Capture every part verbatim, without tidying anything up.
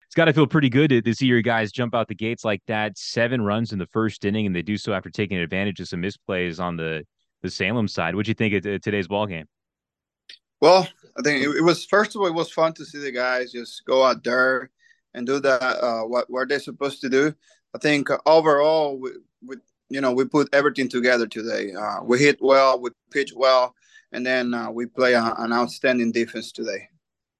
it's got to feel pretty good to, to see your guys jump out the gates like that. Seven runs in the first inning, and they do so after taking advantage of some misplays on the the Salem side. What'd you think of t- today's ball game? Well, I think it, it was first of all, it was fun to see the guys just go out there and do that uh, what what they're supposed to do. I think uh, overall, we, we you know we put everything together today. Uh, we hit well, we pitch well, and then uh, we play a, an outstanding defense today.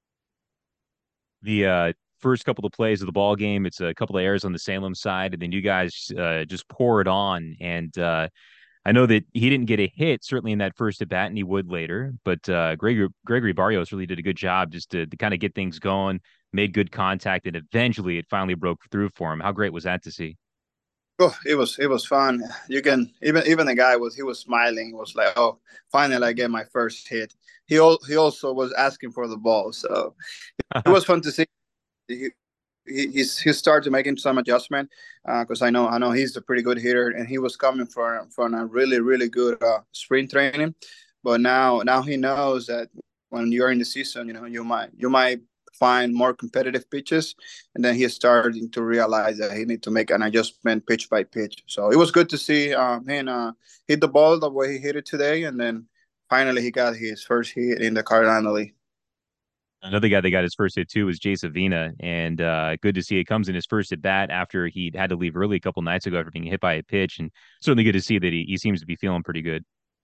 The uh, first couple of plays of the ball game, it's a couple of errors on the Salem side, and then you guys uh, just pour it on. And uh, I know that he didn't get a hit certainly in that first at bat, and he would later. But uh, Gregory Gregory Barrios really did a good job just to, to kind of get things going, made good contact, and eventually it finally broke through for him. How great was that to see? Oh, it was it was fun. You can even even the guy was he was smiling. Was like, oh, finally I get my first hit. He al- he also was asking for the ball, so it was fun to see. He, he he's he started making some adjustment because uh, I know I know he's a pretty good hitter, and he was coming from from a really really good uh, spring training, but now now he knows that when you're in the season, you know you might you might find more competitive pitches, and then he's starting to realize that he need to make an adjustment pitch by pitch. So it was good to see um, him uh, hit the ball the way he hit it today, and then finally he got his first hit in the Carolina League. Another guy that got his first hit too was Jace Avina, and uh, good to see it comes in his first at bat after he had to leave early a couple nights ago after being hit by a pitch, and certainly good to see that he, he seems to be feeling pretty good.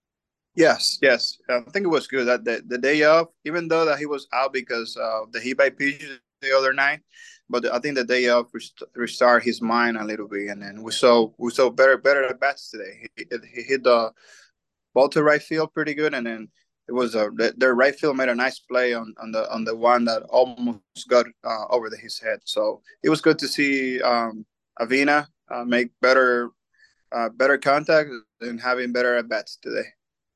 Yes, yes. I think it was good that the, the day off, even though that he was out because of the hit by pitch the other night, but I think the day off rest, restart his mind a little bit, and then we saw we saw better better at bats today. He, he hit the ball to right field pretty good, and then it was a their right field made a nice play on, on the on the one that almost got uh, over the, his head. So it was good to see um, Avina uh, make better uh, better contact and having better at bats today.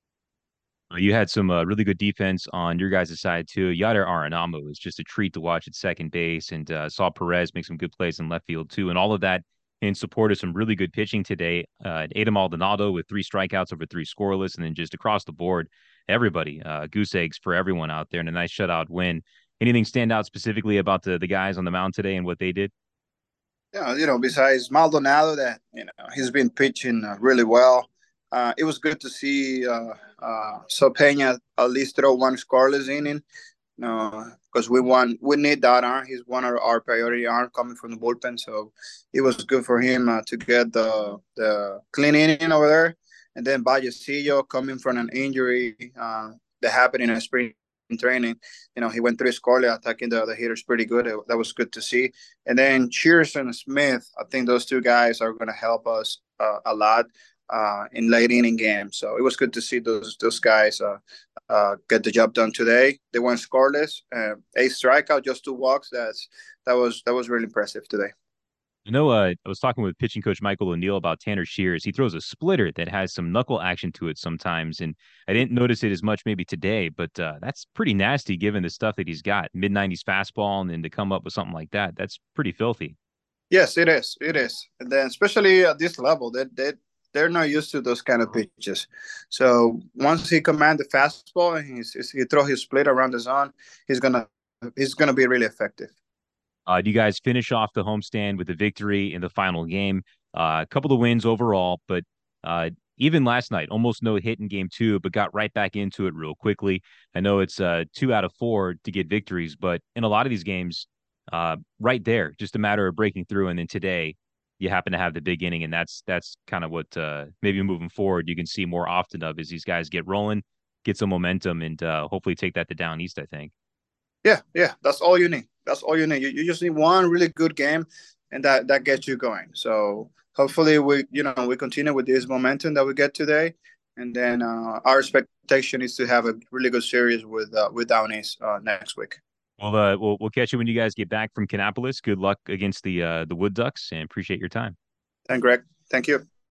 Uh, You had some uh, really good defense on your guys' side too. Yadier Arenamo was just a treat to watch at second base, and uh, saw Perez make some good plays in left field too, and all of that in support of some really good pitching today. Uh, Adam Maldonado with three strikeouts over three scoreless, and then just across the board, everybody uh, goose eggs for everyone out there, and a nice shutout win. Anything stand out specifically about the the guys on the mound today and what they did? Yeah, you know, besides Maldonado, that you know he's been pitching uh, really well. Uh, it was good to see uh, uh, Sopena at least throw one scoreless inning. No, because we want we need that arm. He's one of our priority arm coming from the bullpen, so it was good for him uh, to get the the clean inning over there. And then Vallecillo coming from an injury uh, that happened in a spring training. You know, he went through scoreless, attacking the, the hitters pretty good. That was good to see. And then Cheers and Smith, I think those two guys are going to help us uh, a lot uh, in late inning games. So it was good to see those those guys uh, uh, get the job done today. They went scoreless, uh, eight strikeout, just two walks. That's that was that was really impressive today. You know, uh, I was talking with pitching coach Michael O'Neill about Tanner Shears. He throws a splitter that has some knuckle action to it sometimes, and I didn't notice it as much maybe today, but uh, that's pretty nasty given the stuff that he's got. Mid nineties fastball, and then to come up with something like that, that's pretty filthy. Yes, it is. It is. And then especially at this level, that they, they they're not used to those kind of pitches. So once he command the fastball and he's, he throw his split around the zone, he's gonna he's gonna be really effective. Uh, do you guys finish off the homestand with a victory in the final game? Uh, a couple of wins overall, but uh, even last night, almost no hit in game two, but got right back into it real quickly. I know it's uh, two out of four to get victories, but in a lot of these games, uh, right there, just a matter of breaking through. And then today, you happen to have the big inning, and that's that's kind of what uh, maybe moving forward you can see more often of as these guys get rolling, get some momentum, and uh, hopefully take that to down east. I think. Yeah, yeah, that's all you need. That's all you need. You, you just need one really good game, and that that gets you going. So hopefully we you know we continue with this momentum that we get today, and then uh, our expectation is to have a really good series with uh, with Down East uh, next week. Well, uh, we'll we'll catch you when you guys get back from Kannapolis. Good luck against the uh, the Wood Ducks, and appreciate your time. And Greg, thank you.